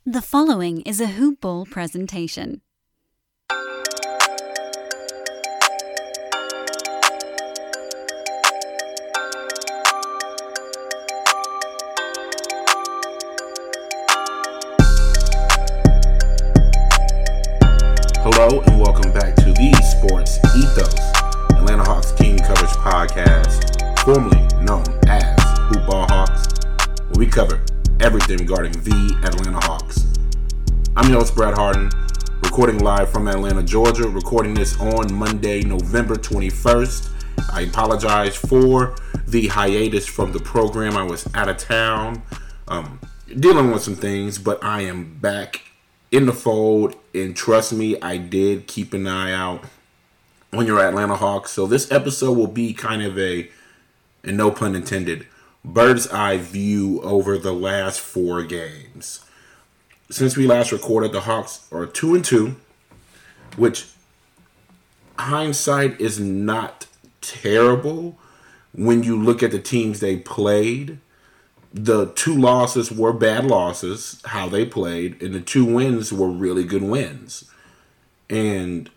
The following is a Hoop Ball presentation. Hello and welcome back to the Sports Ethos Atlanta Hawks team coverage podcast, formerly known as Hoop Ball Hawks, where we cover everything regarding the Atlanta Hawks. I'm your host, Brad Harden, recording live from Atlanta, Georgia, recording this on Monday, November 21st. I apologize for the hiatus from the program. I was out of town, dealing with some things, but I am back in the fold, and trust me, I did keep an eye out on your Atlanta Hawks. So this episode will be kind of a, and no pun intended, bird's eye view over the last 4 games. Since we last recorded, the Hawks are 2-2, which hindsight is not terrible when you look at the teams they played. The 2 losses were bad losses, how they played, and the 2 wins were really good wins. And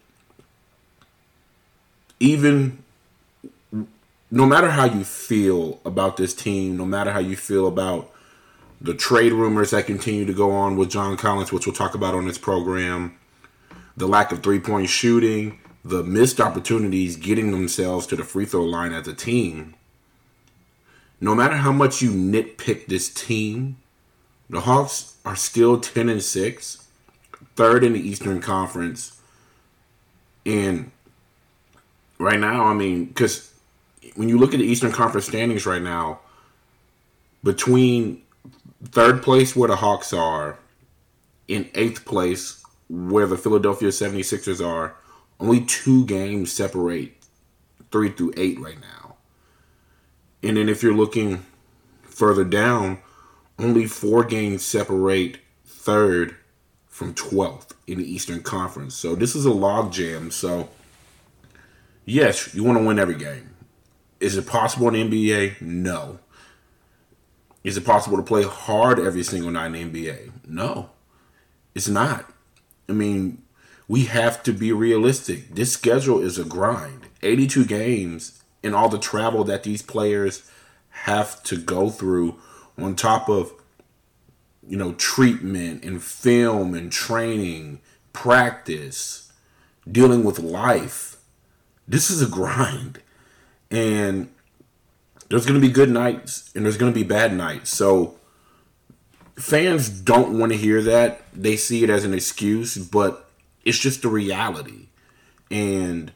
even no matter how you feel about this team, no matter how you feel about the trade rumors that continue to go on with John Collins, which we'll talk about on this program, the lack of three-point shooting, the missed opportunities getting themselves to the free throw line as a team, no matter how much you nitpick this team, the Hawks are still 10-6, third in the Eastern Conference. And right now, I mean, because when you look at the Eastern Conference standings right now, between third place where the Hawks are and 8th place where the Philadelphia 76ers are, only 2 games separate 3 through 8 right now. And then if you're looking further down, only 4 games separate 3rd from 12th in the Eastern Conference. So this is a logjam. So, yes, you want to win every game. Is it possible in the NBA? No. Is it possible to play hard every single night in the NBA? No. It's not. I mean, we have to be realistic. This schedule is a grind. 82 games. And all the travel that these players have to go through on top of, treatment and film and training, practice, dealing with life. This is a grind. And there's going to be good nights and there's going to be bad nights. So fans don't want to hear that. They see it as an excuse, but it's just the reality. And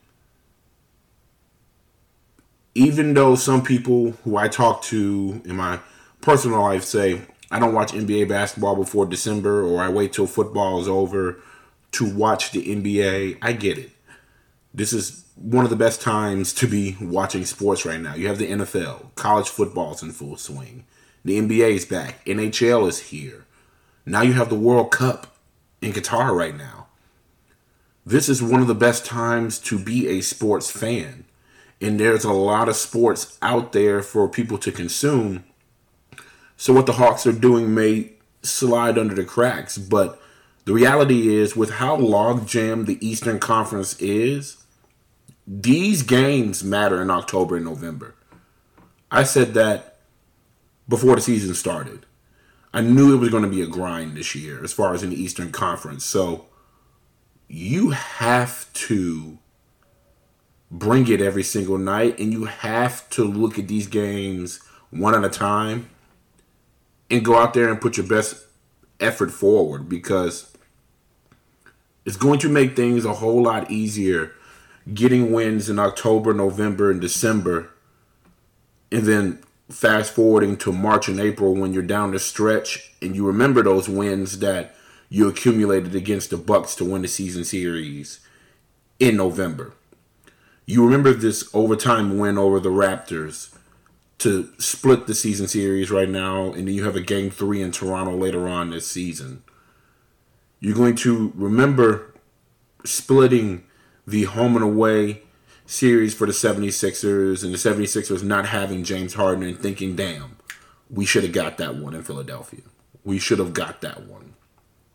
even though some people who I talk to in my personal life say, I don't watch NBA basketball before December, or I wait till football is over to watch the NBA, I get it. This is one of the best times to be watching sports right now. You have the NFL, college football's in full swing. The NBA is back. NHL is here. Now you have the World Cup in Qatar right now. This is one of the best times to be a sports fan. And there's a lot of sports out there for people to consume. So what the Hawks are doing may slide under the cracks. But the reality is, with how logjammed the Eastern Conference is, these games matter in October and November. I said that before the season started. I knew it was going to be a grind this year as far as in the Eastern Conference. So you have to bring it every single night, and you have to look at these games one at a time and go out there and put your best effort forward, because it's going to make things a whole lot easier getting wins in October, November, and December, and then fast forwarding to March and April when you're down the stretch and you remember those wins that you accumulated against the Bucks to win the season series in November. You remember this overtime win over the Raptors to split the season series right now, and then you have a Game 3 in Toronto later on this season. You're going to remember splitting the home and away series for the 76ers, and the 76ers not having James Harden and thinking, damn, we should have got that one in Philadelphia. We should have got that one.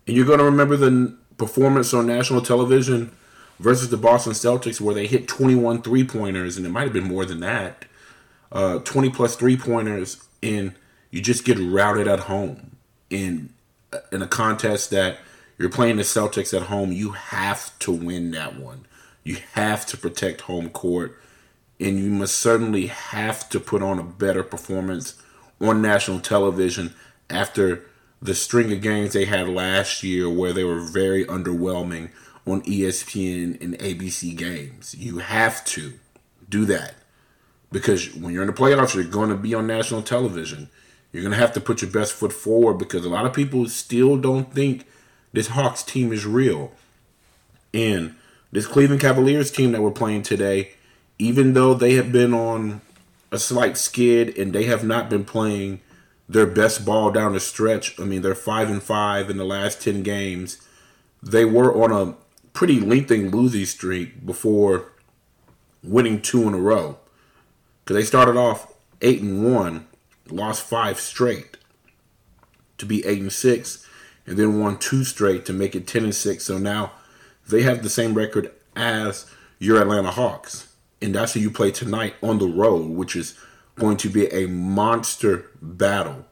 And you're going to remember the performance on national television versus the Boston Celtics where they hit 21 three-pointers, and it might have been more than that, 20 plus three-pointers, and you just get routed at home in a contest that you're playing the Celtics at home. You have to win that one. You have to protect home court, and you must certainly have to put on a better performance on national television after the string of games they had last year where they were very underwhelming on ESPN and ABC games. You have to do that because when you're in the playoffs, you're going to be on national television. You're going to have to put your best foot forward because a lot of people still don't think this Hawks team is real. And this Cleveland Cavaliers team that we're playing today, even though they have been on a slight skid and they have not been playing their best ball down the stretch. I mean, they're 5-5 in the last 10 games. They were on a pretty lengthy losing streak before winning 2 in a row. Because they started off 8-1, lost 5 straight to be 8-6, and then won 2 straight to make it 10-6. So now they have the same record as your Atlanta Hawks. And that's who you play tonight on the road, which is going to be a monster battle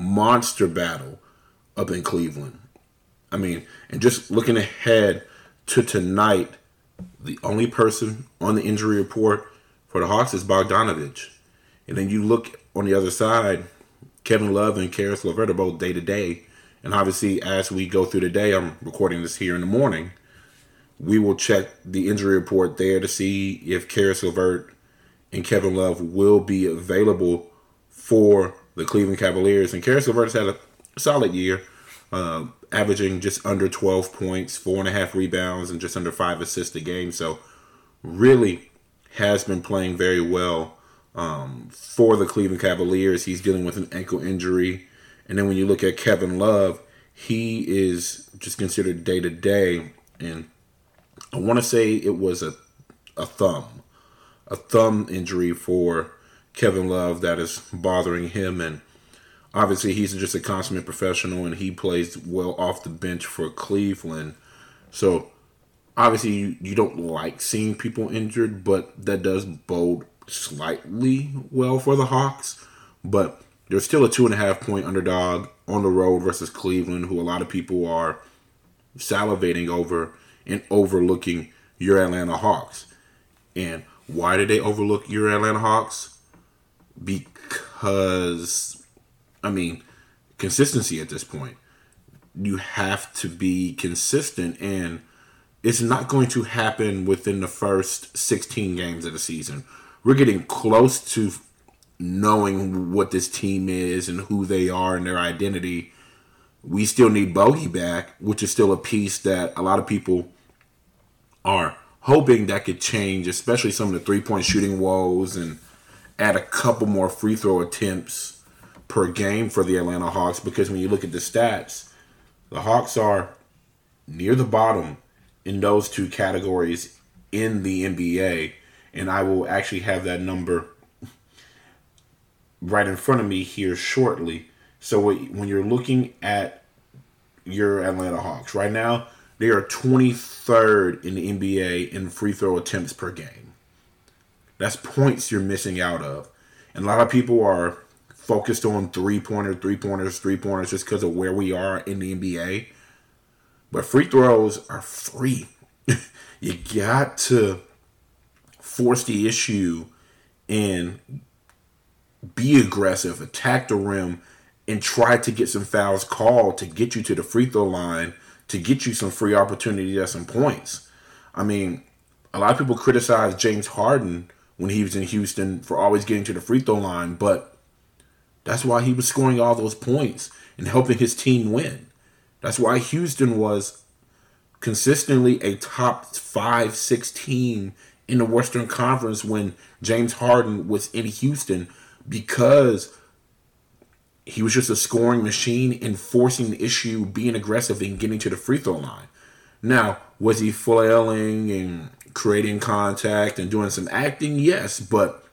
up in Cleveland. I mean, and just looking ahead to tonight, the only person on the injury report for the Hawks is Bogdanovich. And then you look on the other side, Kevin Love and Caris LeVert are both day-to-day. And obviously, as we go through the day, I'm recording this here in the morning, we will check the injury report there to see if Caris LeVert and Kevin Love will be available for the Cleveland Cavaliers. And Caris LeVert has had a solid year, averaging just under 12 points, 4.5 rebounds, and just under 5 assists a game. So really has been playing very well for the Cleveland Cavaliers. He's dealing with an ankle injury. And then when you look at Kevin Love, he is just considered day-to-day. And I want to say it was a thumb injury for Kevin Love that is bothering him. And obviously he's just a consummate professional and he plays well off the bench for Cleveland. So obviously you don't like seeing people injured, but that does bode slightly well for the Hawks. But they're still a 2.5 point underdog on the road versus Cleveland, who a lot of people are salivating over and overlooking your Atlanta Hawks. And why did they overlook your Atlanta Hawks? Because, I mean, consistency at this point. You have to be consistent, and it's not going to happen within the first 16 games of the season. We're getting close to knowing what this team is and who they are and their identity. We still need Bogey back, which is still a piece that a lot of people are hoping that could change, especially some of the three-point shooting woes, and add a couple more free throw attempts per game for the Atlanta Hawks. Because when you look at the stats, the Hawks are near the bottom in those two categories in the NBA. And I will actually have that number right in front of me here shortly. So when you're looking at your Atlanta Hawks, right now, they are 23rd in the NBA in free throw attempts per game. That's points you're missing out of. And a lot of people are focused on three-pointers just because of where we are in the NBA. But free throws are free. You got to force the issue and be aggressive, attack the rim, and try to get some fouls called to get you to the free throw line, to get you some free opportunities at some points. I mean, a lot of people criticize James Harden when he was in Houston for always getting to the free throw line, but that's why he was scoring all those points and helping his team win. That's why Houston was consistently a top 5-6 team in the Western Conference when James Harden was in Houston, because he was just a scoring machine, enforcing the issue, being aggressive, and getting to the free throw line. Now, was he flailing and creating contact and doing some acting? Yes, but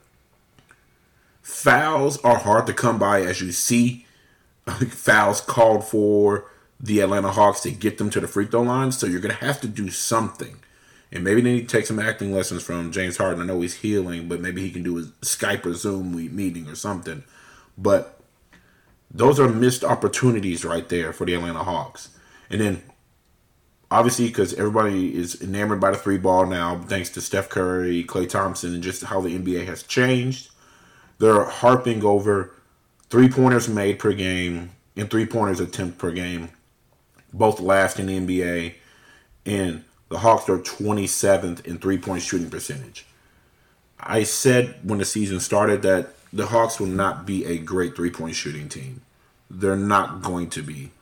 fouls are hard to come by, as you see. Fouls called for, the Atlanta Hawks to get them to the free throw line. So you're going to have to do something. And maybe they need to take some acting lessons from James Harden. I know he's healing, but maybe he can do a Skype or Zoom meeting or something. But those are missed opportunities right there for the Atlanta Hawks. And then, obviously, because everybody is enamored by the three ball now, thanks to Steph Curry, Klay Thompson, and just how the NBA has changed, they're harping over 3-pointers made per game and 3-pointers attempt per game, both last in the NBA. And the Hawks are 27th in 3-point shooting percentage. I said when the season started that the Hawks will not be a great 3-point shooting team. They're not going to be.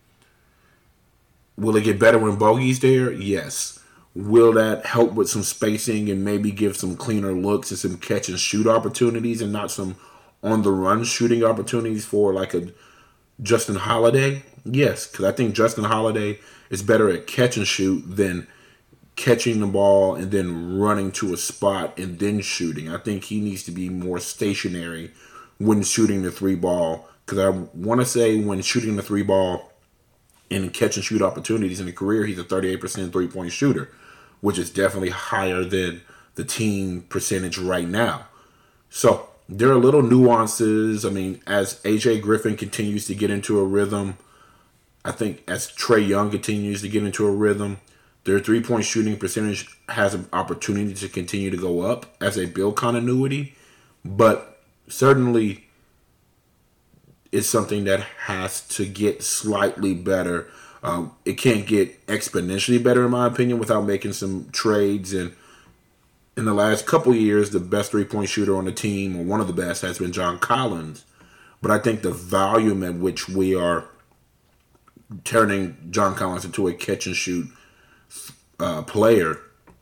Will it get better when Bogey's there? Yes. Will that help with some spacing and maybe give some cleaner looks and some catch and shoot opportunities and not some on the run shooting opportunities for like a Justin Holiday? Yes, because I think Justin Holiday is better at catch and shoot than catching the ball and then running to a spot and then shooting. I think he needs to be more stationary when shooting the three ball, because I want to say when shooting the three ball in catch and shoot opportunities in a career, he's a 38% 3-point shooter, which is definitely higher than the team percentage right now. So there are little nuances. I mean, as AJ Griffin continues to get into a rhythm, I think as Trae Young continues to get into a rhythm, their 3-point shooting percentage has an opportunity to continue to go up as they build continuity, but certainly is something that has to get slightly better. It can't get exponentially better, in my opinion, without making some trades. And in the last couple years, the best 3-point shooter on the team, or one of the best, has been John Collins. But I think the volume at which we are turning John Collins into a catch-and-shoot player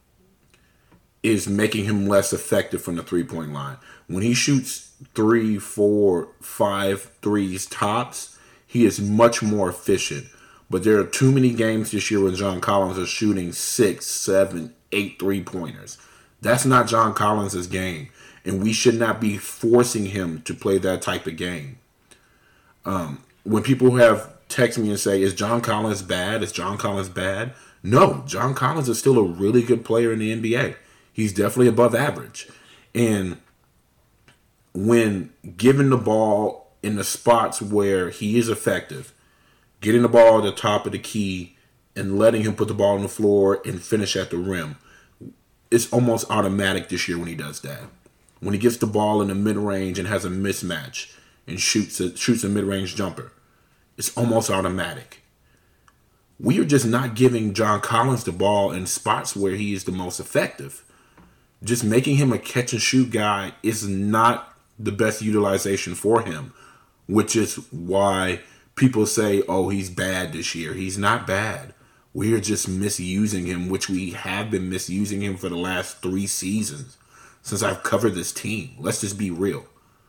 is making him less effective from the 3-point line. When he shoots 3, 4, 5 threes tops, he is much more efficient. But there are too many games this year when John Collins is shooting 6, 7, 8 3-pointers. That's not John Collins' game. And we should not be forcing him to play that type of game. When people have texted me and say, is John Collins bad? Is John Collins bad? No, John Collins is still a really good player in the NBA. He's definitely above average. And when given the ball in the spots where he is effective, getting the ball at the top of the key and letting him put the ball on the floor and finish at the rim, it's almost automatic this year when he does that. When he gets the ball in the mid-range and has a mismatch and shoots a mid-range jumper, it's almost automatic. We are just not giving John Collins the ball in spots where he is the most effective. Just making him a catch-and-shoot guy is not the best utilization for him, which is why people say, oh, he's bad this year. He's not bad. We're just misusing him, which we have been misusing him for the last 3 seasons since I've covered this team. Let's just be real.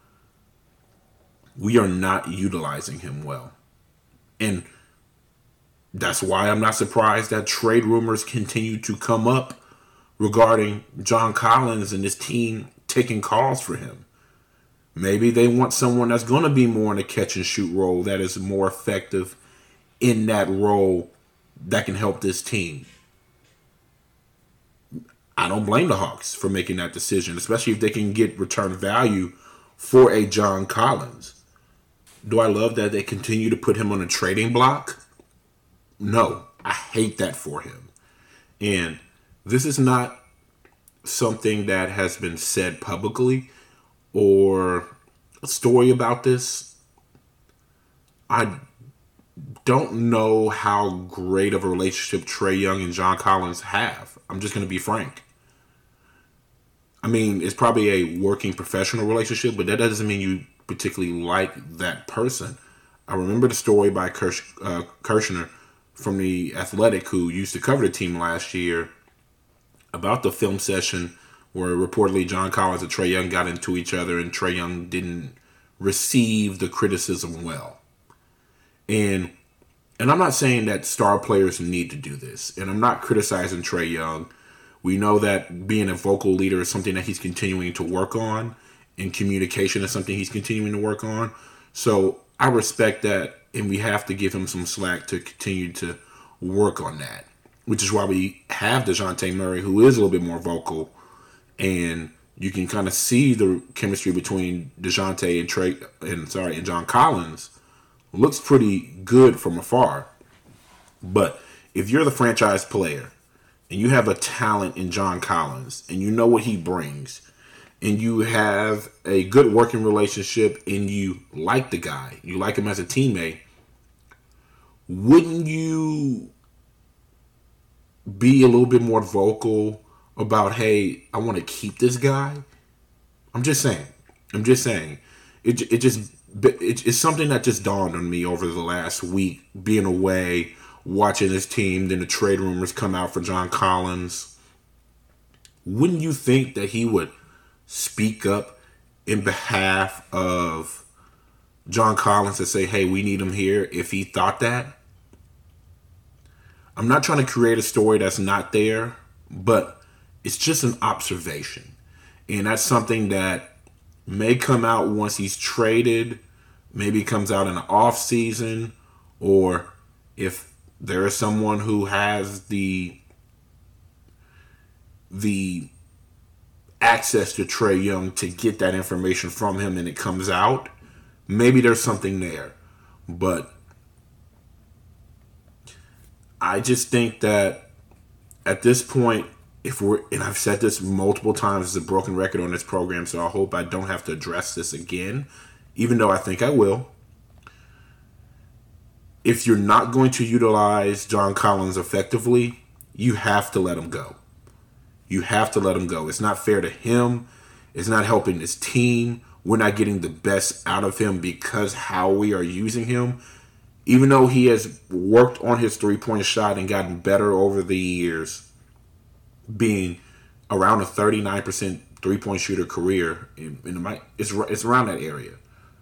We are not utilizing him well. And that's why I'm not surprised that trade rumors continue to come up regarding John Collins and his team taking calls for him. Maybe they want someone that's going to be more in a catch-and-shoot role that is more effective in that role that can help this team. I don't blame the Hawks for making that decision, especially if they can get return value for a John Collins. Do I love that they continue to put him on a trading block? No, I hate that for him. And this is not something that has been said publicly or a story about this. I don't know how great of a relationship Trae Young and John Collins have. I'm just going to be frank. I mean, it's probably a working professional relationship, but that doesn't mean you particularly like that person. I remember the story by Kirshner from The Athletic, who used to cover the team last year, about the film session where reportedly John Collins and Trae Young got into each other and Trae Young didn't receive the criticism well. And I'm not saying that star players need to do this. And I'm not criticizing Trae Young. We know that being a vocal leader is something that he's continuing to work on, and communication is something he's continuing to work on. So I respect that and we have to give him some slack to continue to work on that. Which is why we have DeJounte Murray, who is a little bit more vocal, and you can kind of see the chemistry between DeJounte and John Collins looks pretty good from afar. But if you're the franchise player and you have a talent in John Collins and you know what he brings, and you have a good working relationship and you like the guy, you like him as a teammate, wouldn't you be a little bit more vocal about, hey, I want to keep this guy? I'm just saying. It's something that just dawned on me over the last week, being away, watching this team, then the trade rumors come out for John Collins. Wouldn't you think that he would speak up in behalf of John Collins and say, hey, we need him here, if he thought that? I'm not trying to create a story that's not there, but it's just an observation. And that's something that may come out once he's traded, maybe comes out in the off season, or if there is someone who has the access to Trae Young to get that information from him and it comes out, maybe there's something there. But I just think that at this point, and I've said this multiple times as a broken record on this program, so I hope I don't have to address this again, even though I think I will. If you're not going to utilize John Collins effectively, you have to let him go. You have to let him go. It's not fair to him. It's not helping his team. We're not getting the best out of him because how we are using him. Even though he has worked on his three-point shot and gotten better over the years, being around a 39% three-point shooter career, it's around that area.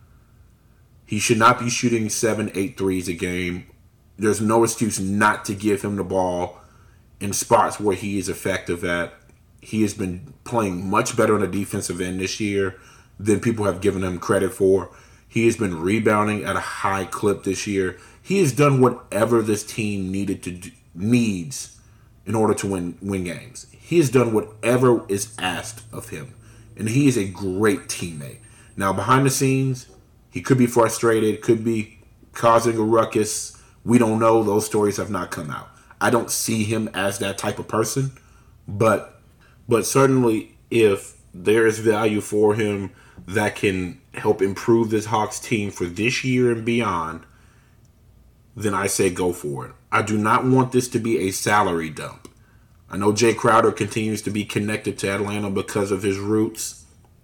He should not be shooting 7-8 threes a game. There's no excuse not to give him the ball in spots where he is effective at. He has been playing much better on the defensive end this year than people have given him credit for. He has been rebounding at a high clip this year. He has done whatever this team needs in order to win games. He has done whatever is asked of him. And he is a great teammate. Now, behind the scenes, he could be frustrated, could be causing a ruckus. We don't know. Those stories have not come out. I don't see him as that type of person. But certainly, if there is value for him that can help improve this Hawks team for this year and beyond, then I say go for it. I do not want this to be a salary dump. I know Jay Crowder continues to be connected to Atlanta because of his roots.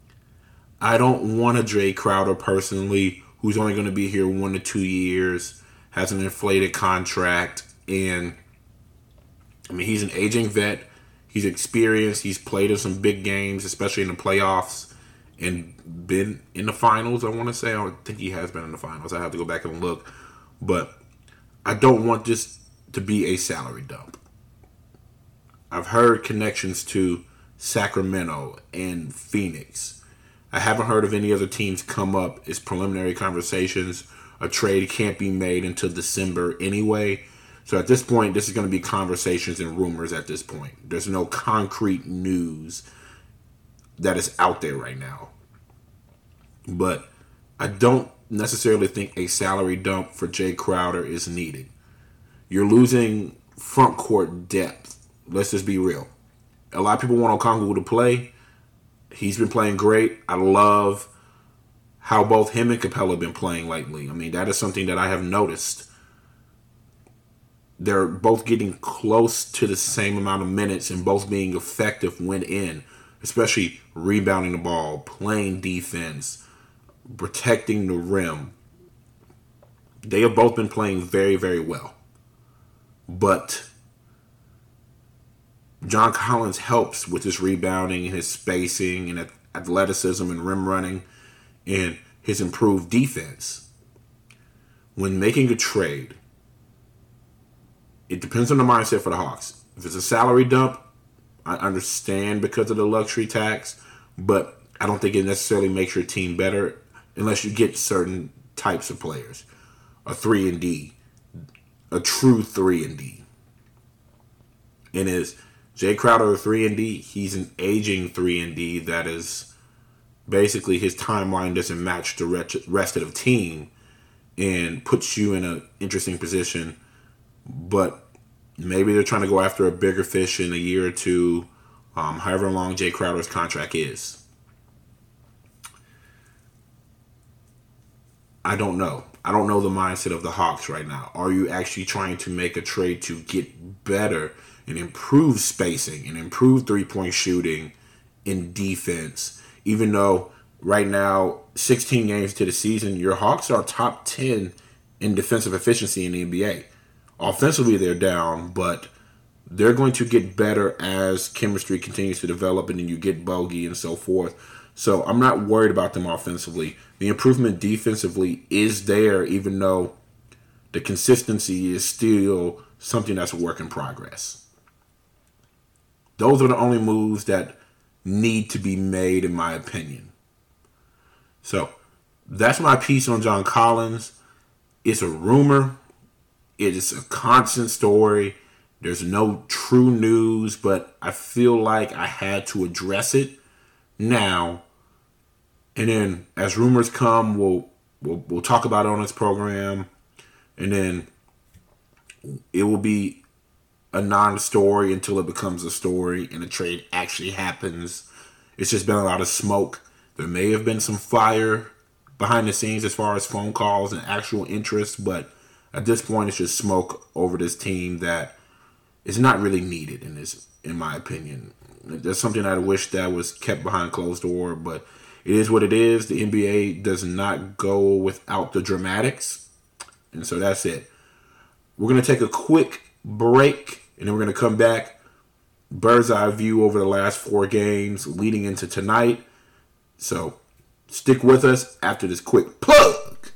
I don't want a Jay Crowder personally who's only going to be here 1 to 2 years, has an inflated contract, and he's an aging vet. He's experienced. He's played in some big games, especially in the playoffs, and been in the finals, I want to say. I think he has been in the finals. I have to go back and look. But I don't want this to be a salary dump. I've heard connections to Sacramento and Phoenix. I haven't heard of any other teams come up as preliminary conversations. A trade can't be made until December anyway. So at this point, this is going to be conversations and rumors at this point. There's no concrete news that is out there right now. But I don't necessarily think a salary dump for Jay Crowder is needed. You're losing front court depth. Let's just be real. A lot of people want Okongwu to play. He's been playing great. I love how both him and Capella have been playing lately. That is something that I have noticed. They're both getting close to the same amount of minutes and both being effective when in, especially rebounding the ball, playing defense, protecting the rim. They have both been playing very, very well. But John Collins helps with his rebounding and his spacing and athleticism and rim running and his improved defense. When making a trade, it depends on the mindset for the Hawks. If it's a salary dump, I understand because of the luxury tax, but I don't think it necessarily makes your team better unless you get certain types of players. a 3-and-D, a true 3-and-D. And is Jay Crowder a 3-and-D? He's an aging 3-and-D that is basically his timeline doesn't match the rest of the team and puts you in an interesting position. But maybe they're trying to go after a bigger fish in a year or two, however long Jay Crowder's contract is. I don't know. I don't know the mindset of the Hawks right now. Are you actually trying to make a trade to get better and improve spacing and improve three-point shooting in defense? Even though right now, 16 games to the season, your Hawks are top 10 in defensive efficiency in the NBA. Offensively, they're down, but they're going to get better as chemistry continues to develop and then you get Bogey and so forth. So I'm not worried about them offensively. The improvement defensively is there, even though the consistency is still something that's a work in progress. Those are the only moves that need to be made, in my opinion. So that's my piece on John Collins. It's a rumor. It is a constant story. There's no true news, but I feel like I had to address it now. And then as rumors come, we'll talk about it on this program. And then it will be a non-story until it becomes a story and the trade actually happens. It's just been a lot of smoke. There may have been some fire behind the scenes as far as phone calls and actual interest, but at this point it's just smoke over this team that is not really needed in my opinion. There's something I wish that was kept behind closed door, but it is what it is. The NBA does not go without the dramatics. And so that's it. We're going to take a quick break, and then we're going to come back. Bird's eye view over the last 4 games leading into tonight. So stick with us after this quick plug.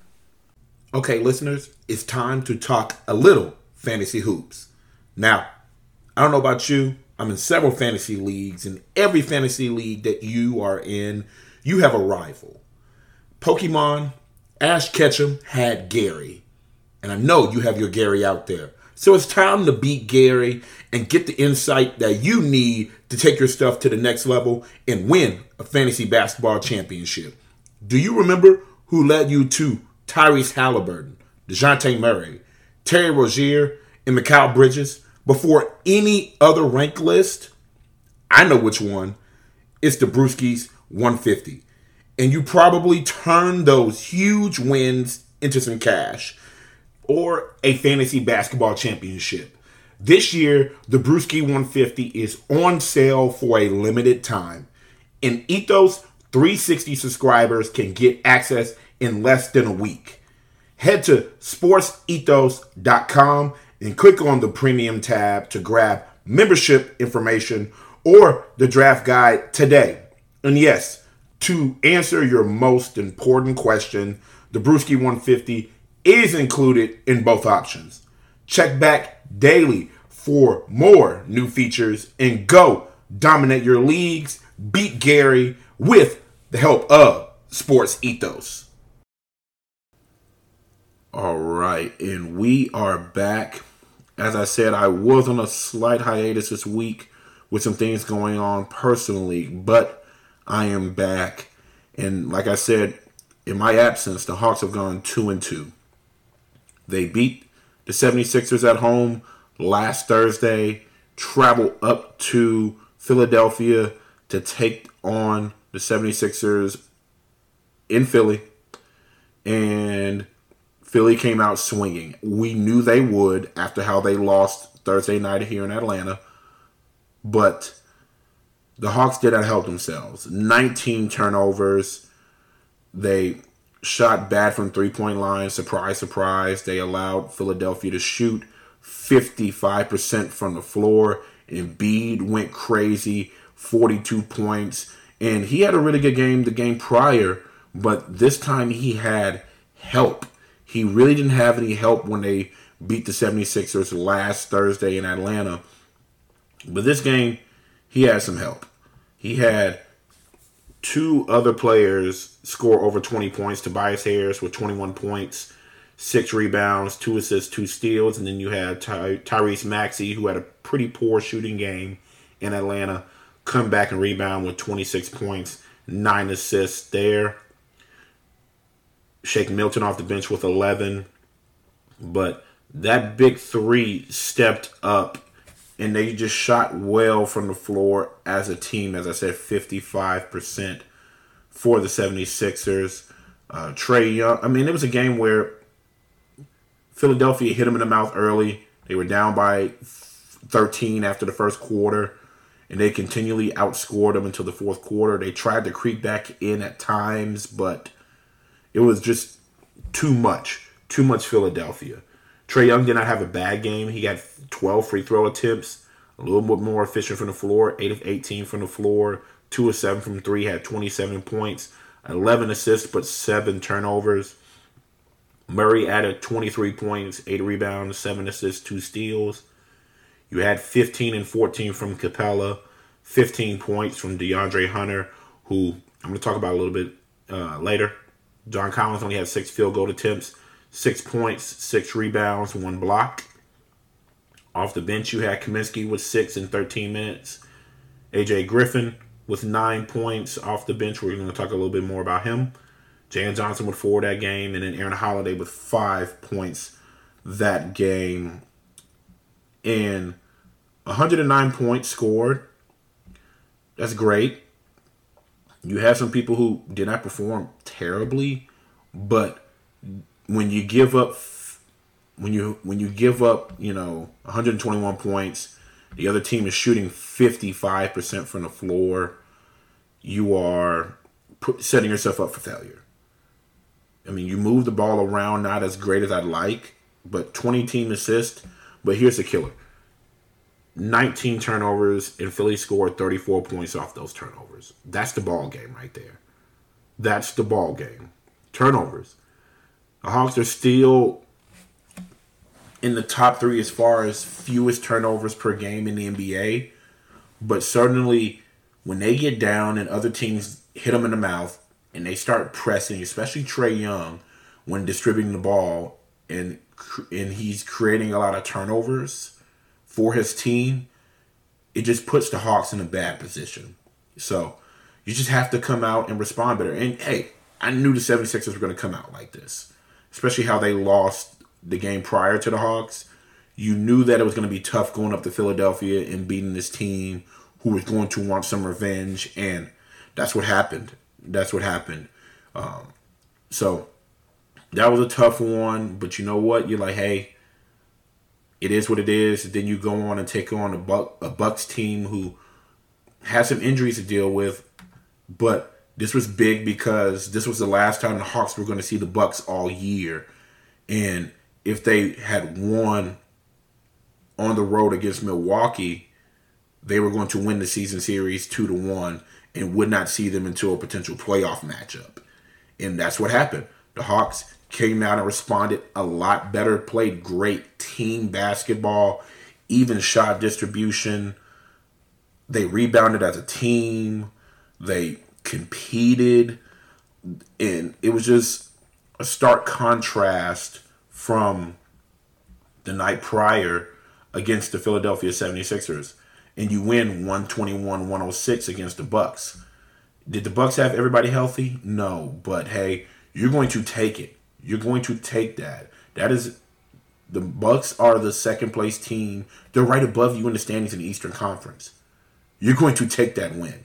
Okay, listeners, it's time to talk a little fantasy hoops. Now, I don't know about you. I'm in several fantasy leagues. In every fantasy league that you are in, you have a rival. Pokemon, Ash Ketchum had Gary. And I know you have your Gary out there. So it's time to beat Gary and get the insight that you need to take your stuff to the next level and win a fantasy basketball championship. Do you remember who led you to Tyrese Halliburton, DeJounte Murray, Terry Rozier, and Mikal Bridges before any other rank list? I know which one. It's the Brewskis 150. And you probably turned those huge wins into some cash or a fantasy basketball championship. This year, the Brewski 150 is on sale for a limited time. And Ethos 360 subscribers can get access in less than a week. Head to sportsethos.com and click on the premium tab to grab membership information or the draft guide today. And yes, to answer your most important question, the Brewski 150 is included in both options. Check back daily for more new features and go dominate your leagues, beat Gary with the help of Sports Ethos. All right, and we are back. As I said, I was on a slight hiatus this week with some things going on personally, but I am back. And like I said, in my absence, the Hawks have gone 2-2. They beat the 76ers at home last Thursday, traveled up to Philadelphia to take on the 76ers in Philly, and Philly came out swinging. We knew they would after how they lost Thursday night here in Atlanta, but the Hawks did not help themselves. 19 turnovers. They shot bad from three-point line. Surprise, surprise. They allowed Philadelphia to shoot 55% from the floor. Embiid went crazy, 42 points. And he had a really good game the game prior, but this time he had help. He really didn't have any help when they beat the 76ers last Thursday in Atlanta. But this game, he had some help. He had 2 other players score over 20 points. Tobias Harris with 21 points. 6 rebounds, 2 assists, 2 steals. And then you had Tyrese Maxey, who had a pretty poor shooting game in Atlanta, come back and rebound with 26 points, 9 assists there. Shake Milton off the bench with 11. But that big three stepped up, and they just shot well from the floor as a team. As I said, 55% for the 76ers. Trae Young, I mean, it was a game where Philadelphia hit them in the mouth early. They were down by 13 after the first quarter, and they continually outscored them until the fourth quarter. They tried to creep back in at times, but it was just too much Philadelphia. Trae Young did not have a bad game. He got 12 free throw attempts, a little bit more efficient from the floor, 8 of 18 from the floor, 2 of 7 from 3, had 27 points, 11 assists, but 7 turnovers. Murray added 23 points, 8 rebounds, 7 assists, 2 steals. You had 15 and 14 from Capella, 15 points from DeAndre Hunter, who I'm going to talk about a little bit later. John Collins only had 6 field goal attempts, 6 points, 6 rebounds, 1 block. Off the bench, you had Kaminsky with 6 in 13 minutes. AJ Griffin with 9 points off the bench. We're going to talk a little bit more about him. Jan Johnson with 4 that game, and then Aaron Holiday with 5 points that game. And 109 points scored. That's great. You have some people who did not perform terribly, but when you give up, when you give up, 121 points, the other team is shooting 55% from the floor, you are setting yourself up for failure. I mean, you move the ball around, not as great as I'd like, but 20 team assists. But here's the killer. 19 turnovers, and Philly scored 34 points off those turnovers. That's the ball game right there. That's the ball game. Turnovers. The Hawks are still in the top 3 as far as fewest turnovers per game in the NBA. But certainly when they get down and other teams hit them in the mouth and they start pressing, especially Trae Young, when distributing the ball, and he's creating a lot of turnovers for his team, it just puts the Hawks in a bad position. So you just have to come out and respond better. And hey, I knew the 76ers were going to come out like this, especially how they lost the game prior to the Hawks. You knew that it was going to be tough going up to Philadelphia and beating this team who was going to want some revenge, and that's what happened. So that was a tough one, but you know what? You're like, hey, it is what it is. Then you go on and take on a Bucks team who has some injuries to deal with, but this was big because this was the last time the Hawks were going to see the Bucks all year. And if they had won on the road against Milwaukee, they were going to win the season series 2-1 and would not see them until a potential playoff matchup. And that's what happened. The Hawks came out and responded a lot better, played great team basketball, even shot distribution. They rebounded as a team. They competed. And it was just a stark contrast from the night prior against the Philadelphia 76ers. And you win 121-106 against the Bucks. Did the Bucks have everybody healthy? No. But hey, you're going to take it. You're going to take that. That is, the Bucks are the second place team. They're right above you in the standings in the Eastern Conference. You're going to take that win.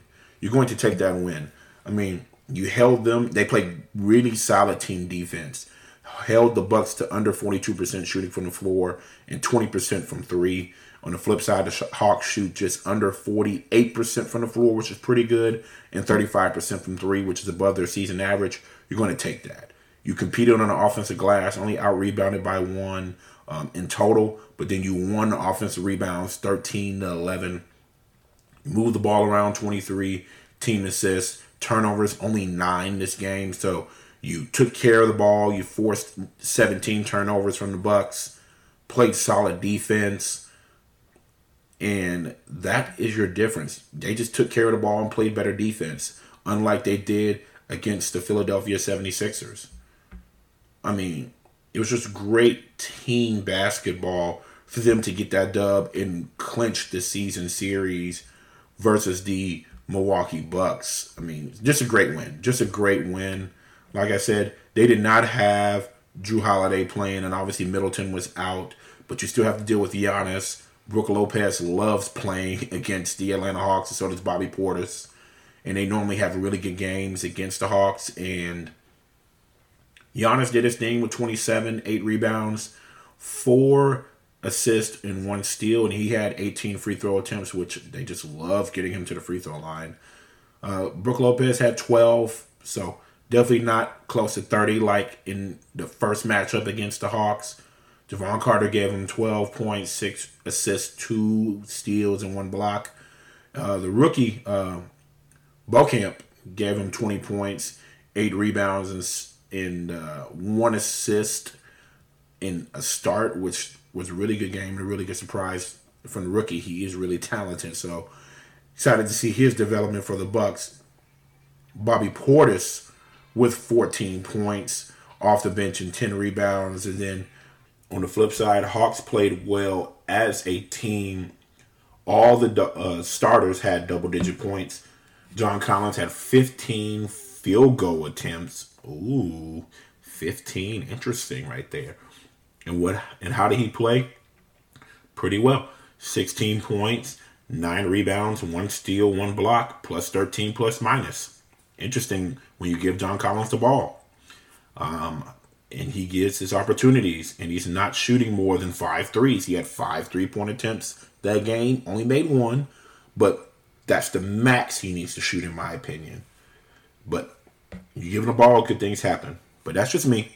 I mean, you held them. They played really solid team defense. Held the Bucks to under 42% shooting from the floor and 20% from 3. On the flip side, the Hawks shoot just under 48% from the floor, which is pretty good, and 35% from 3, which is above their season average. You're going to take that. You competed on the offensive glass, only out-rebounded by 1 in total, but then you won the offensive rebounds 13-11. Moved the ball around 23, team assists, turnovers only 9 this game. So you took care of the ball. You forced 17 turnovers from the Bucks, played solid defense. And that is your difference. They just took care of the ball and played better defense, unlike they did against the Philadelphia 76ers. I mean, it was just great team basketball for them to get that dub and clinch the season series versus the Milwaukee Bucks. I mean, just a great win. Just a great win. Like I said, they did not have Drew Holiday playing, and obviously Middleton was out, but you still have to deal with Giannis. Brook Lopez loves playing against the Atlanta Hawks, and so does Bobby Portis. And they normally have really good games against the Hawks. And Giannis did his thing with 27, 8 rebounds, 4 assists, and 1 steal. And he had 18 free throw attempts, which they just love getting him to the free throw line. Brook Lopez had 12, so definitely not close to 30 like in the first matchup against the Hawks. Javon Carter gave him 12 points, 6 assists, 2 steals, and 1 block. The rookie, Bokamp, gave him 20 points, 8 rebounds, and 1 assist in a start, which was a really good game and a really good surprise from the rookie. He is really talented, so excited to see his development for the Bucks. Bobby Portis with 14 points off the bench and 10 rebounds. And then on the flip side, Hawks played well as a team. All the starters had double-digit points. John Collins had 15 field goal attempts. Ooh, 15. Interesting right there. And how did he play? Pretty well. 16 points, 9 rebounds, 1 steal, 1 block, plus 13 plus minus. Interesting when you give John Collins the ball. And he gets his opportunities. And he's not shooting more than 5 threes. He had 5 3-point attempts that game. Only made 1. But that's the max he needs to shoot, in my opinion. But you give him the ball, good things happen. But that's just me.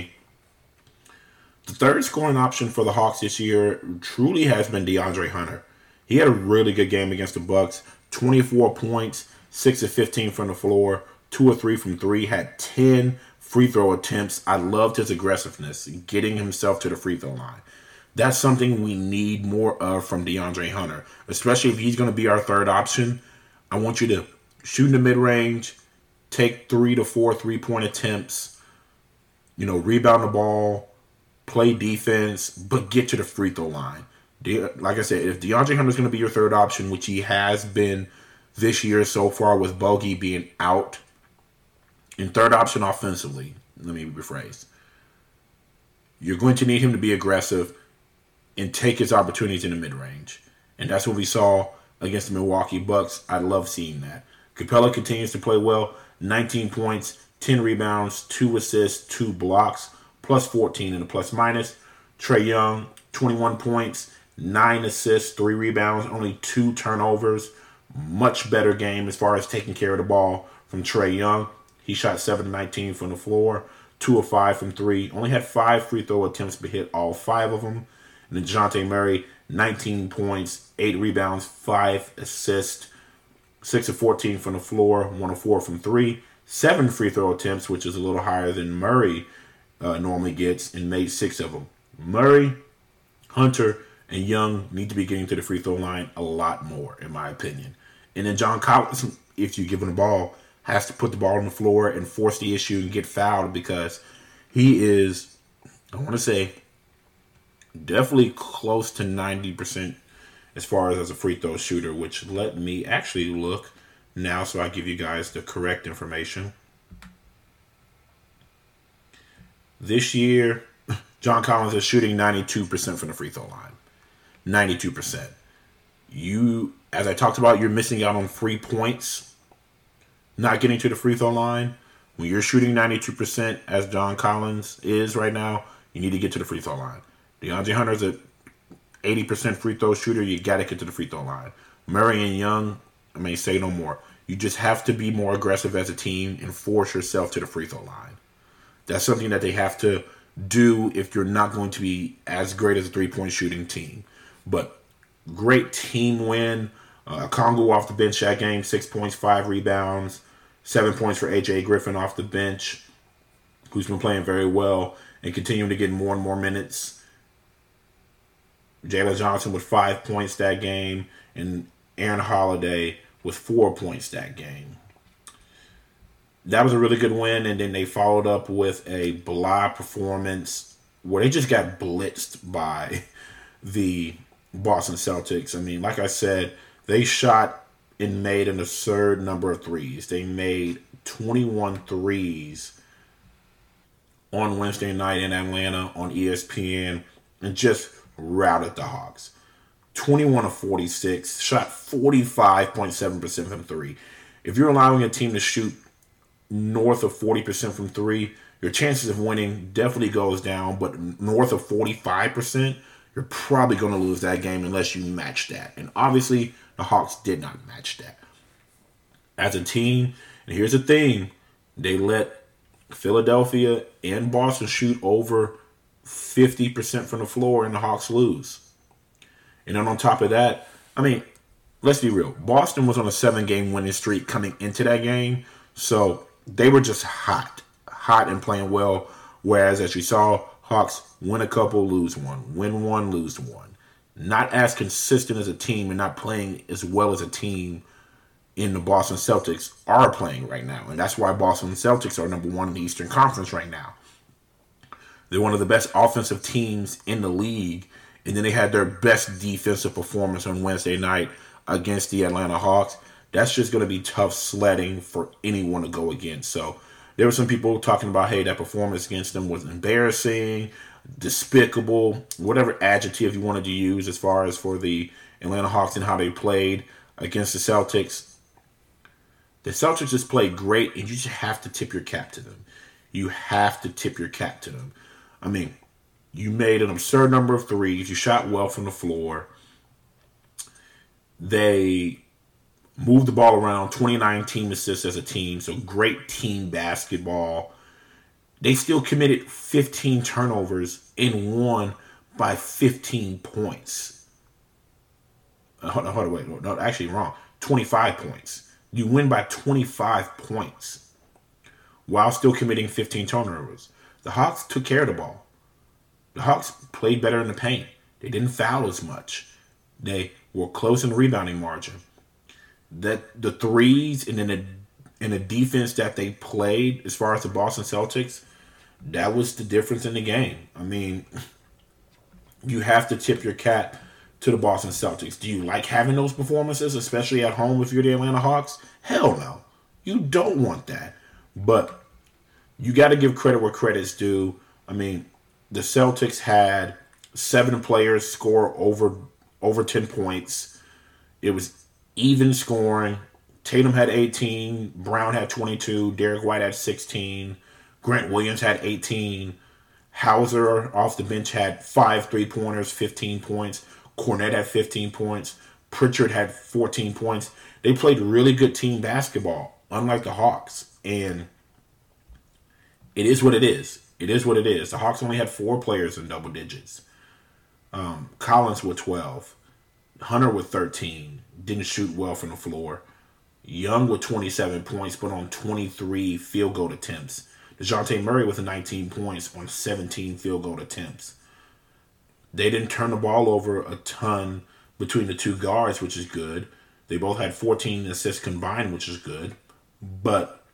The third scoring option for the Hawks this year truly has been DeAndre Hunter. He had a really good game against the Bucks. 24 points, 6 of 15 from the floor, 2 of 3 from 3, had 10 free throw attempts. I loved his aggressiveness, getting himself to the free throw line. That's something we need more of from DeAndre Hunter, especially if he's going to be our third option. I want you to shoot in the mid-range, take 3 to 4 3-point attempts, rebound the ball, play defense, but get to the free throw line. Like I said, if DeAndre Hunter's going to be your third option, which he has been this year so far with Bogey being out, and third option offensively, let me rephrase, you're going to need him to be aggressive and take his opportunities in the mid-range. And that's what we saw against the Milwaukee Bucks. I love seeing that. Capella continues to play well. 19 points, 10 rebounds, 2 assists, 2 blocks, plus 14 in the plus-minus. Trae Young, 21 points, 9 assists, 3 rebounds, only 2 turnovers. Much better game as far as taking care of the ball from Trae Young. He shot 7 of 19 from the floor, 2 of 5 from 3. Only had 5 free throw attempts, but hit all 5 of them. And then DeJounte Murray, 19 points, 8 rebounds, 5 assists, 6 of 14 from the floor, 1 of 4 from 3. 7 free throw attempts, which is a little higher than Murray normally gets, and made 6 of them. Murray, Hunter, and Young need to be getting to the free throw line a lot more, in my opinion. And then John Collins, if you give him the ball, has to put the ball on the floor and force the issue and get fouled, because he is, I want to say, definitely close to 90% as far as a free throw shooter, which let me actually look now so I give you guys the correct information. This year, John Collins is shooting 92% from the free throw line. 92%. As I talked about, you're missing out on free points, not getting to the free throw line. When you're shooting 92%, as John Collins is right now, you need to get to the free throw line. DeAndre Hunter's an 80% free throw shooter. You got to get to the free throw line. Murray and Young, say no more. You just have to be more aggressive as a team and force yourself to the free throw line. That's something that they have to do if you're not going to be as great as a three-point shooting team. But great team win. Congo off the bench that game, 6 points, 5 rebounds, 7 points for A.J. Griffin off the bench, who's been playing very well and continuing to get more and more minutes. Jalen Johnson with 5 points that game, and Aaron Holiday with 4 points that game. That was a really good win, and then they followed up with a blah performance where they just got blitzed by the Boston Celtics. I mean, like I said, they shot and made an absurd number of threes. They made 21 threes on Wednesday night in Atlanta on ESPN and just routed the Hawks. 21 of 46, shot 45.7% from three. If you're allowing a team to shoot north of 40% from three, your chances of winning definitely goes down, but north of 45%, you're probably going to lose that game unless you match that. And obviously, the Hawks did not match that. As a team, and here's the thing, they let Philadelphia and Boston shoot over 50% from the floor, and the Hawks lose. And then on top of that, I mean, let's be real. Boston was on a 7-game winning streak coming into that game, so they were just hot and playing well. Whereas, as you saw, Hawks win a couple, lose one. Win one, lose one. Not as consistent as a team and not playing as well as a team in the Boston Celtics are playing right now. And that's why Boston Celtics are number one in the Eastern Conference right now. They're one of the best offensive teams in the league. And then they had their best defensive performance on Wednesday night against the Atlanta Hawks. That's just going to be tough sledding for anyone to go against. So there were some people talking about, hey, that performance against them was embarrassing, despicable, whatever adjective you wanted to use as far as for the Atlanta Hawks and how they played against the Celtics. The Celtics just played great, and you just have to tip your cap to them. You have to tip your cap to them. I mean, you made an absurd number of threes. You shot well from the floor. They moved the ball around, 29 team assists as a team, so great team basketball. They still committed 15 turnovers and won by 15 points. Hold on, wait. No, actually wrong. 25 points. You win by 25 points while still committing 15 turnovers. The Hawks took care of the ball. The Hawks played better in the paint. They didn't foul as much. They were close in the rebounding margin. That the threes and then the defense that they played as far as the Boston Celtics, that was the difference in the game. I mean, you have to tip your cap to the Boston Celtics. Do you like having those performances, especially at home if you're the Atlanta Hawks? Hell no. You don't want that. But you got to give credit where credit's due. I mean, the Celtics had 7 players score over 10 points. It was even scoring. Tatum had 18. Brown had 22. Derek White had 16. Grant Williams had 18. Hauser off the bench had 5 3-pointers, 15 points. Cornette had 15 points. Pritchard had 14 points. They played really good team basketball, unlike the Hawks. And it is what it is. It is what it is. The Hawks only had 4 players in double digits. Collins with 12. Hunter with 13. Didn't shoot well from the floor. Young with 27 points, but on 23 field goal attempts. DeJounte Murray with 19 points on 17 field goal attempts. They didn't turn the ball over a ton between the two guards, which is good. They both had 14 assists combined, which is good. But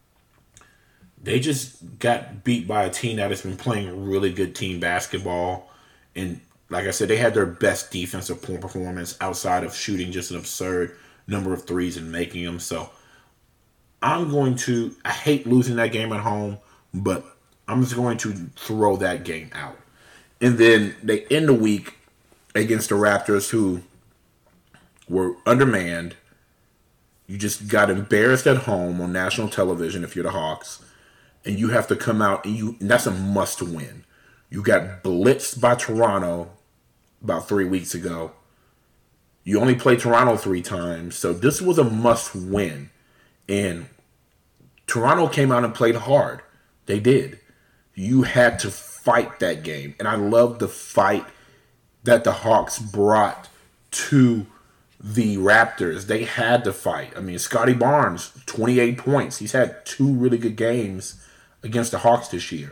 they just got beat by a team that has been playing really good team basketball. And like I said, they had their best defensive performance outside of shooting just an absurd number of threes and making them. So I hate losing that game at home, but I'm just going to throw that game out. And then they end the week against the Raptors, who were undermanned. You just got embarrassed at home on national television if you're the Hawks. And you have to come out, and that's a must win. You got blitzed by Toronto about 3 weeks ago. You only played Toronto 3 times, so this was a must win. And Toronto came out and played hard. They did. You had to fight that game. And I love the fight that the Hawks brought to the Raptors. They had to fight. I mean, Scotty Barnes, 28 points. He's had 2 really good games against the Hawks this year.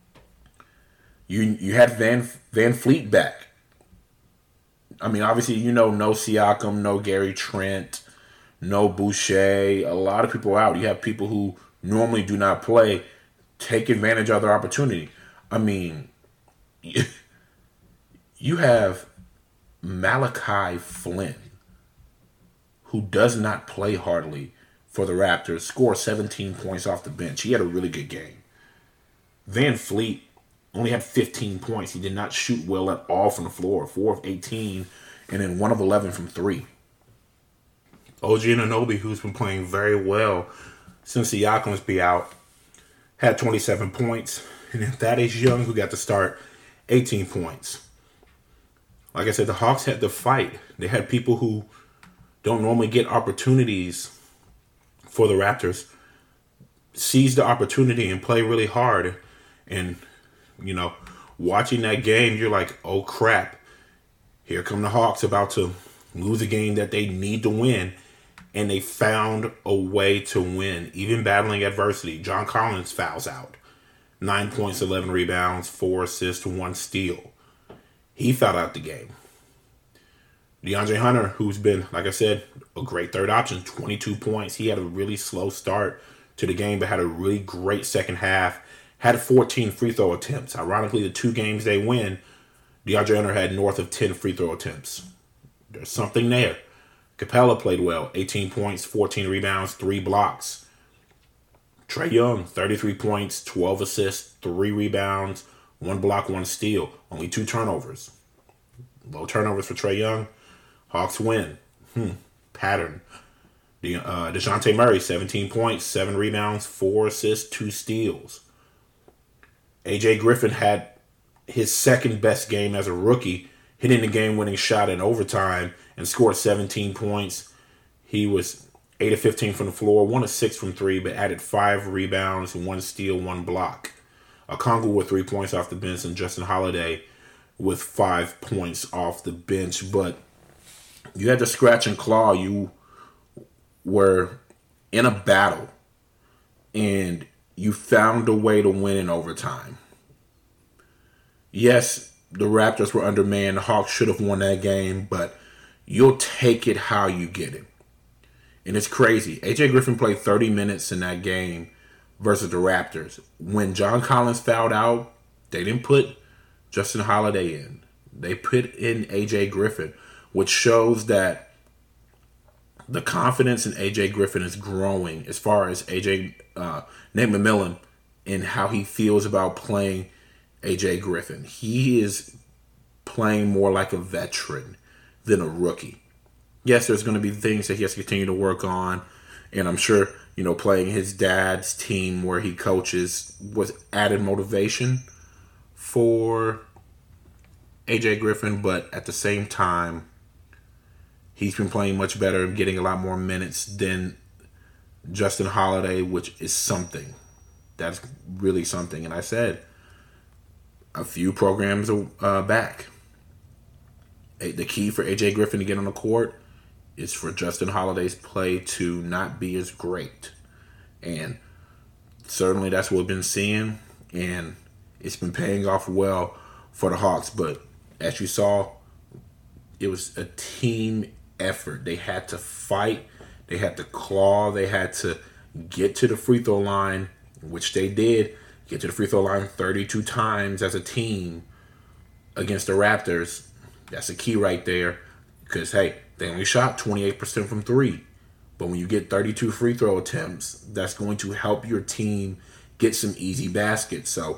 You had Van Fleet back. I mean, obviously, no Siakam, no Gary Trent, no Boucher. A lot of people out. You have people who normally do not play take advantage of their opportunity. I mean, you have Malachi Flynn, who does not play hardly for the Raptors, score 17 points off the bench. He had a really good game. Van Fleet only had 15 points. He did not shoot well at all from the floor. 4 of 18, and then 1 of 11 from 3. OG Anunoby, who's been playing very well since the Siakam's be out, had 27 points. And then Thaddeus Young, who got to start, 18 points. Like I said, the Hawks had to fight. They had people who don't normally get opportunities for the Raptors seize the opportunity and play really hard. And, watching that game, you're like, oh, crap. Here come the Hawks about to lose a game that they need to win. And they found a way to win, even battling adversity. John Collins fouls out. 9 points, 11 rebounds, 4 assists, 1 steal. He fouled out the game. DeAndre Hunter, who's been, like I said, a great third option, 22 points. He had a really slow start to the game, but had a really great second half. Had 14 free throw attempts. Ironically, the 2 games they win, DeAndre Hunter had north of 10 free throw attempts. There's something there. Capella played well. 18 points, 14 rebounds, 3 blocks. Trae Young, 33 points, 12 assists, 3 rebounds, 1 block, 1 steal. Only 2 turnovers. Low turnovers for Trae Young. Hawks win. Pattern. DeJounte Murray, 17 points, 7 rebounds, 4 assists, 2 steals. AJ Griffin had his second best game as a rookie, hitting the game-winning shot in overtime and scored 17 points. He was 8 of 15 from the floor, 1 of 6 from 3, but added 5 rebounds, 1 steal, 1 block. Okongwu with 3 points off the bench, and Justin Holiday with 5 points off the bench. But you had to scratch and claw. You were in a battle, and you found a way to win in overtime. Yes, the Raptors were undermanned. The Hawks should have won that game, but you'll take it how you get it. And it's crazy. AJ Griffin played 30 minutes in that game versus the Raptors. When John Collins fouled out, they didn't put Justin Holiday in. They put in AJ Griffin, which shows that the confidence in AJ Griffin is growing as far as Nate McMillan and how he feels about playing AJ Griffin. He is playing more like a veteran than a rookie. Yes, there's going to be things that he has to continue to work on, and I'm sure, playing his dad's team where he coaches was added motivation for AJ Griffin, but at the same time, he's been playing much better and getting a lot more minutes than Justin Holiday, which is something. That's really something. And I said a few programs back, the key for AJ Griffin to get on the court is for Justin Holiday's play to not be as great. And certainly that's what we've been seeing, and it's been paying off well for the Hawks. But as you saw, it was a team effort. They had to fight. They had to claw. They had to get to the free throw line, which they did. Get to the free throw line 32 times as a team against the Raptors. That's a key right there. Because, hey, they only shot 28% from 3. But when you get 32 free throw attempts, that's going to help your team get some easy baskets. So,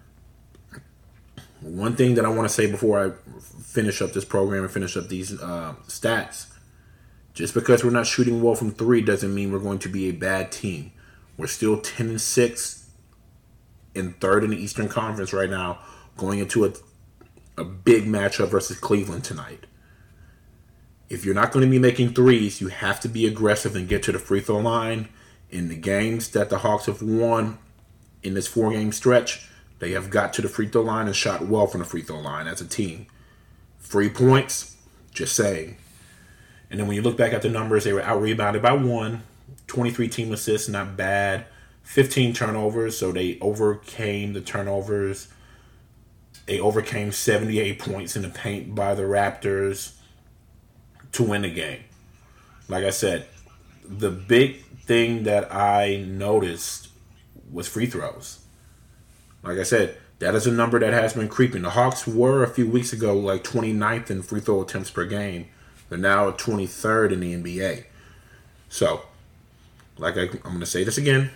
one thing that I want to say before I finish up this program and finish up these stats, just because we're not shooting well from 3 doesn't mean we're going to be a bad team. We're still 10-6 and 3rd in the Eastern Conference right now, going into a big matchup versus Cleveland tonight. If you're not going to be making threes, you have to be aggressive and get to the free throw line. In the games that the Hawks have won in this 4-game stretch, they have got to the free throw line and shot well from the free throw line as a team. Free points, just saying. And then when you look back at the numbers, they were out-rebounded by 1. 23 team assists, not bad. 15 turnovers, so they overcame the turnovers. They overcame 78 points in the paint by the Raptors to win the game. Like I said, the big thing that I noticed was free throws. Like I said, That is a number that has been creeping. The Hawks were a few weeks ago like 29th in free throw attempts per game. They're now 23rd in the NBA. So, I'm going to say this again.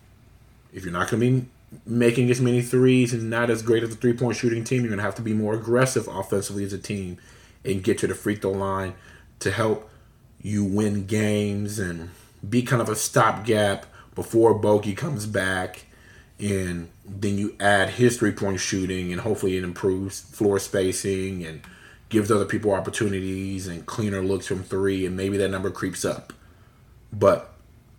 If you're not going to be making as many threes and not as great as a three-point shooting team, you're going to have to be more aggressive offensively as a team and get to the free throw line to help you win games and be kind of a stopgap before Bogey comes back. And then you add his three-point shooting, and hopefully it improves floor spacing and gives other people opportunities and cleaner looks from three, and maybe that number creeps up. But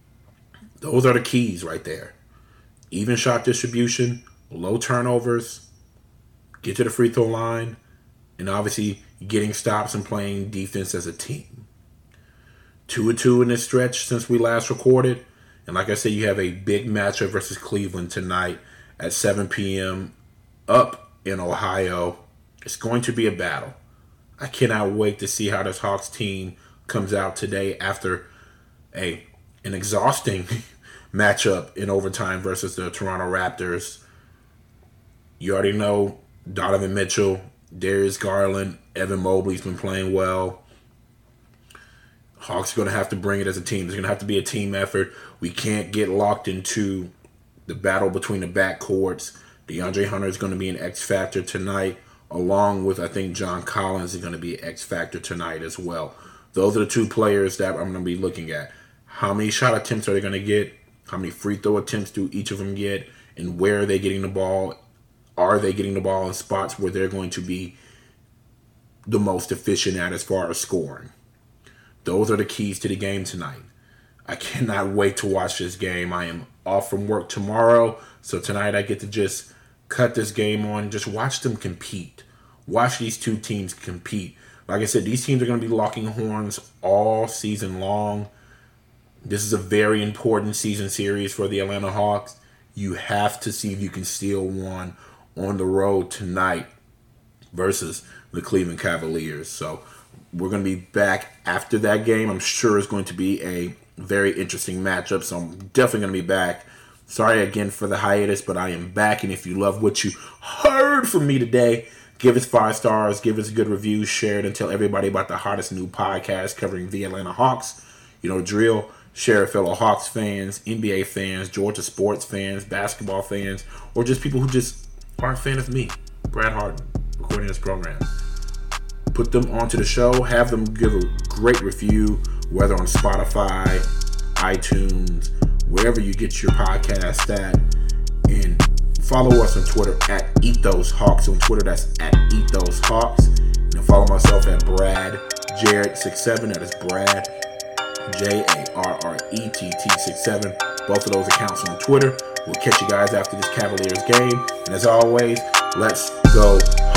those are the keys right there. Even shot distribution, low turnovers, get to the free throw line, and obviously getting stops and playing defense as a team. 2-2 in this stretch since we last recorded. And like I said, you have a big matchup versus Cleveland tonight at 7 p.m. up in Ohio. It's going to be a battle. I cannot wait to see how this Hawks team comes out today after an exhausting matchup in overtime versus the Toronto Raptors. You already know Donovan Mitchell, Darius Garland, Evan Mobley's been playing well. Hawks are going to have to bring it as a team. There's going to have to be a team effort. We can't get locked into the battle between the backcourts. DeAndre Hunter is going to be an X factor tonight, along with, I think, John Collins is going to be an X factor tonight as well. Those are the two players that I'm going to be looking at. How many shot attempts are they going to get? How many free throw attempts do each of them get? And where are they getting the ball? Are they getting the ball in spots where they're going to be the most efficient at as far as scoring? Those are the keys to the game tonight. I cannot wait to watch this game. I am off from work tomorrow, so tonight I get to just cut this game on and just watch them compete. Watch these two teams compete. Like I said, these teams are going to be locking horns all season long. This is a very important season series for the Atlanta Hawks. You have to see if you can steal one on the road tonight versus the Cleveland Cavaliers. So we're going to be back after that game. I'm sure it's going to be a very interesting matchup, so I'm definitely going to be back. Sorry again for the hiatus, but I am back, and if you love what you heard from me today, give us 5 stars, give us a good review, share it, and tell everybody about the hottest new podcast covering the Atlanta Hawks. You know the drill. Share with fellow Hawks fans, NBA fans, Georgia sports fans, basketball fans, or just people who just are a fan of me, Brad Harden, recording this program. Put them onto the show, have them give a great review, whether on Spotify, iTunes, wherever you get your podcast at. And follow us on Twitter at EthosHawks. On Twitter, that's at EthosHawks. And follow myself at Brad Jarrett67. That is Brad JARRETT67. Both of those accounts on Twitter. We'll catch you guys after this Cavaliers game. And as always, let's go